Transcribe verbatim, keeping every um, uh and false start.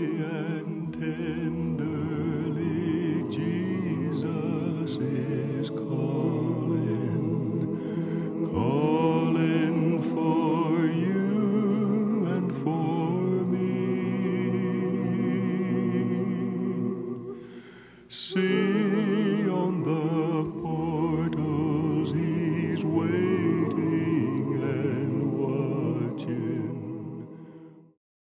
and tenderly Jesus is calling, calling for you and for me. See on the portals